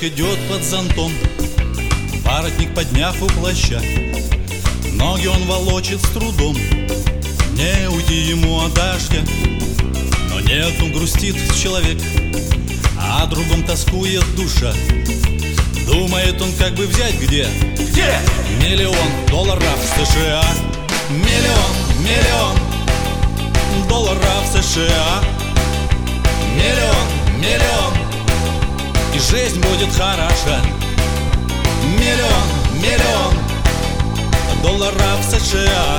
идет под зонтом, воротник подняв у плаща. Ноги он волочит с трудом, не уйти ему от дождя. Но нет, он грустит человек, о другом тоскует душа. Думает он, как бы взять где? Где? $1 000 000 США. Миллион долларов США. Миллион, и жизнь будет хороша. $1 000 000 США.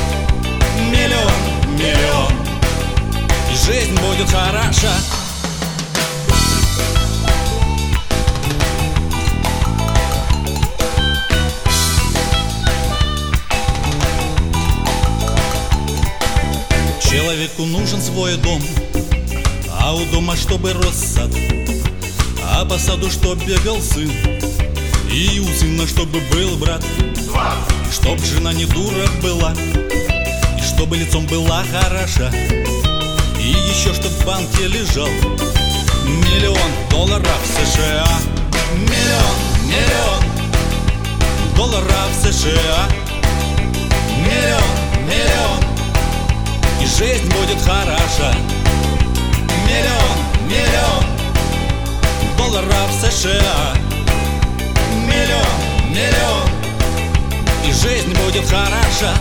Миллион, и жизнь будет хороша. Человеку нужен свой дом, а у дома чтобы рос сад, а по саду чтоб бегал сын, и у сына чтобы был брат, и чтоб жена не дура была, и чтобы лицом была хороша, и еще чтоб в банке лежал $1 000 000 США. Миллион долларов США. Миллион, и жизнь будет хороша. $1 000 000 США. Миллион, и жизнь будет хороша.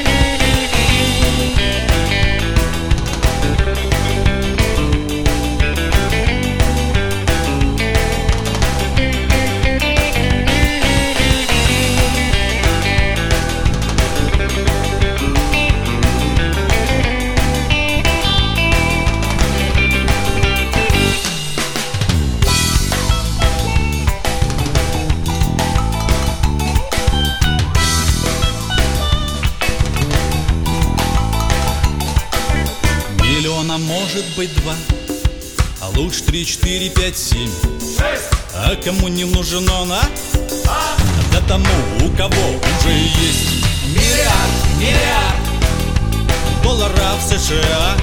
Миллиона может быть 2, а лучше 3, 4, 5, 7. 6. А кому не нужен он, а? Да тому, у кого уже есть миллиард долларов США.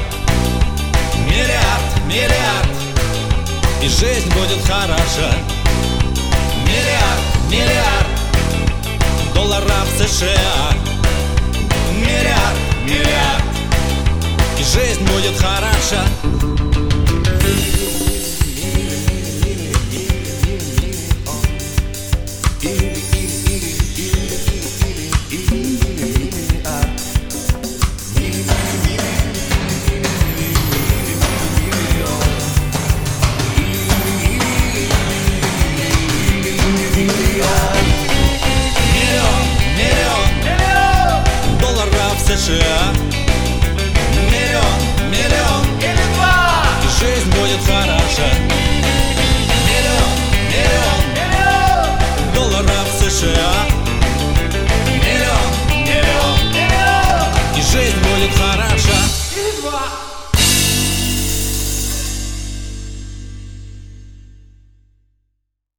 Миллиард, и жизнь будет хороша. Миллиард долларов США. Миллиард, и жизнь будет хороша. $1 000 000 долларов США.